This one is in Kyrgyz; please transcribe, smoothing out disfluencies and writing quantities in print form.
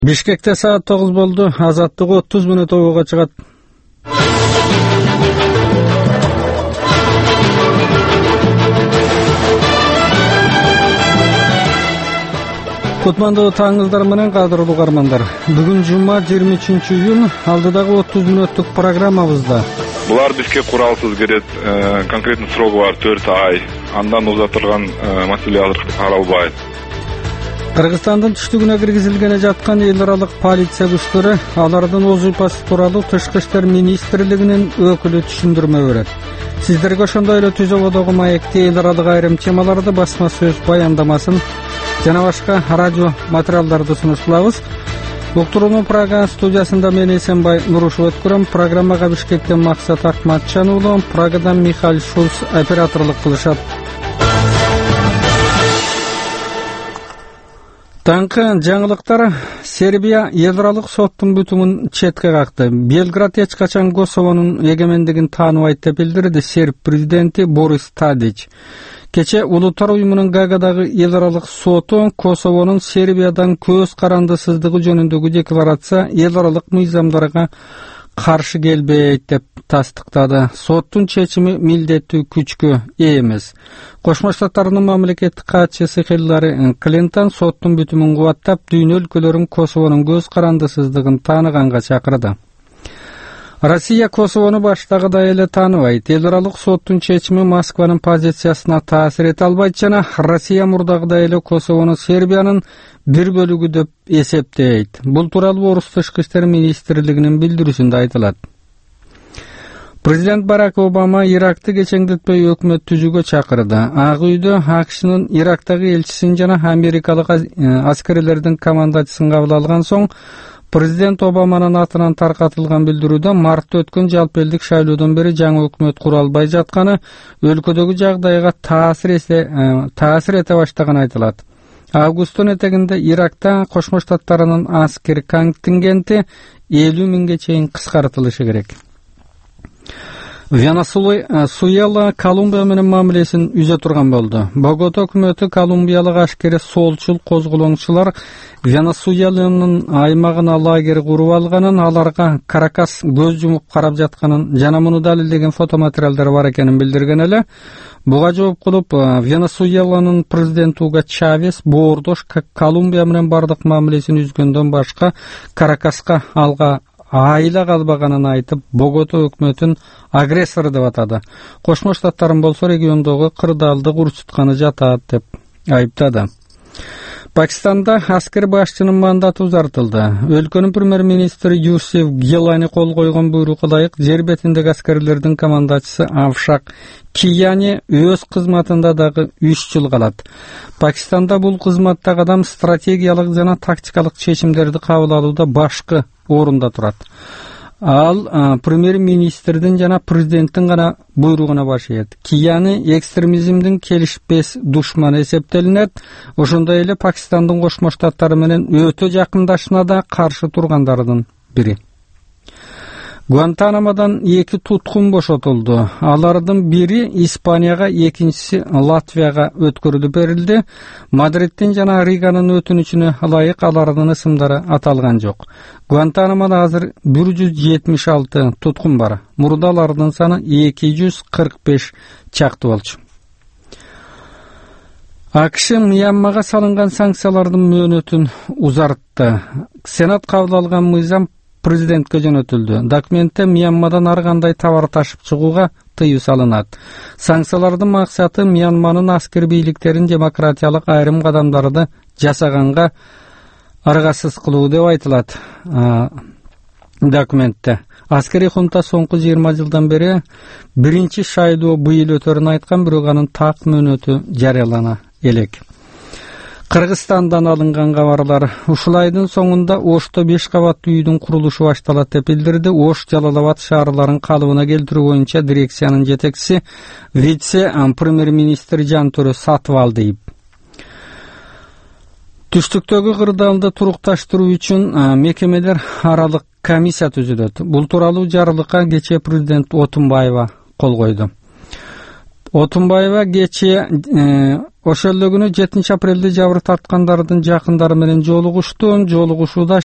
Бишкекте саат 9 болду. Азаттык 30 мүнөт обого чыгат. Кутмандуу таңыңыздар менен кадырлуу угармандар. Бүгүн жума 23-июнь, алдыдагы 30 мүнөттүк программабызда булар бизге куралсыз келет, конкретный срогу бар 4 ай. Андан узатылган маселе азыр каралбайт. Кыргызстандын түштүгүнө киргизилгене жаткан эл аралык полиция күчтөрү алардын оз ыйпасы тууралуу Тышкы иштер министрлигинин өкүлү түшүндүрмө берет. Сиздерге ошондой эле Түз ободогу маекти эл аралык айрым темаларды, басма сөз баяндамасын жана башка радио материалдарды сунушталабыз. Уктурууну Прага студиясында мен Эсенбай Нурушев өткөрөм. Программага Бишкектен Максат Акматжан уулу, Прагадан Михаил Шульц операторлук кылышат. Таңкы жаңылыктар. Сербия эл аралык соттун бүтүмүн четке какты. Белград эч качан Косовонун эгемендигин тааныбайт деп билдирди серб президенти Борис Тадич. Кече Улуттар уюмунун Гаагадагы эл аралык соту Косовонун Сербиядан көз карандысыздыгы жөнүндөгү декларация эл аралык мыйзамдарга каршы келбейт деп тастыктады. Соттун чечими милдеттүү күчкө ээ эмес. Кошмо Штаттардын мамлекеттик катчысы Хиллари Клинтон соттун бүтүмүн кубаттап, дүйнө өлкөлөрүн Косовонун көз карандысыздыгын тааныганга чакырды. Россия Косовону баштагыдай эле тааныбайт. Эл аралык соттун чечими Москванын позициясына таасир эте албайт жана Россия мурдагыдай эле Косовону Сербиянын бир бөлүгү деп эсептейт. Бул тууралуу Орус Тышкы иштер министрлигинин билдирүүсүндө айтылат. Президент Барак Обама Иракты кечеңдетпей өкмөт түзүүгө чакырды. Ак үйдө АКШнын Ирактагы элчисин жана америкалык аскерлердин командачысын кабыл алган соң Президент Обаманын атынан таркатылган билдирүүдө мартта өткөн жалпы элдик шайлоодон бери жаңы өкмөт кура албай жатканы өлкөдөгү жагдайга таасир эте баштаганы айтылат. Августтун этегинде Иракта Кошмо Штаттарынын аскер контингенти 50 миңге чейин кыскартылышы керек. Венесуэла Колумбия менен мамилесин үзө турган болду. Богота өкмөтү колумбиялык ашкери солчул козголоңчулар Венесуэланын аймагына лагерь куруп алганын, аларга Каракас көз жумуп карап жатканын жана муну далилдеген фотоматериалдар бар экенин билдирген эле. Буга жооп кылып Венесуэланын президенти Уго Чавес боордош Колумбия менен бардык мамилесин үзгөндөн башка Каракаска алга айла калбаганын айтып, Богота өкмөтүн агрессор деп атады. Кошмо Штаттарын болсо региондогу кырдаалдык урчутканы жатат деп айыптады. Пакистанда аскер башчынын мандаты узартылды. Өлкөнүн премьер-министри Юсуф Гилани кол койгон буйрукка ылайык жер бетиндеги аскерлердин командачысы Авшак Кияни өз кызматында дагы 3 жыл калат. Пакистанда бул кызматтагы адам стратегиялык жана тактикалык чечимдерди кабыл алууда башкы орунда турат. Ал премьер-министрдин жана президенттин гана буйругуна баш ийет. Кияни экстремизмдин келишпес душманы эсептелинет. Ошондой эле Пакистандын Кошмо Штаттары менен өтө жакындашына да каршы тургандардын бири. Гуантанамодан 2 туткун бошотулду. Алардын бири Испанияга, экинчиси Латвияга өткөрүлүп берилди. Мадридтин жана Риганын өтүнүчүнө ылайык алардын ысымдары аталган жок. Гуантанамода азыр 176 туткун бар. Мурда алардын саны 245 чакты болчу. АКШ Мьянмага салынган санкциялардын мөөнөтүн узартты. Сенат кабыл алган мыйзам президентке жөнөтүлдү. Документте Мьянмадан ар кандай товар ташып чыгууга тыюу салынат. Санкциялардын максаты Мьянманын аскер бийликтерин демократиялык айрым кадамдарды жасаганга аргасыз кылуу деп айтылат документте. Аскери хунта соңку 20 жылдан бери биринчи шайлоо быйыл өтөрүн айткан, бирок анын так мөөнөтү жарыялана элек. Кыргызстандан алынган кабарлар. Ушул айдын соңунда Ошто 5 кабаттуу үйдүн курулушу башталат деп билдирди. Ош Жалал-Абад шаарларын калыбына келтирүү боюнча дирекциянын жетекчиси вице-премьер-министр Жантөрө Сатыбалдиев. Түштүктөгү кырдаалды турукташтыруу үчүн мекемелер аралык комиссия түзүлөт. Бул тууралуу жарлыкка кечээ президент Отунбаева кол койду. Отунбаева кечээ ошол күнү 7 апрелде жабыр тарткандардын жакындары менен жолугушту. Жолугушууда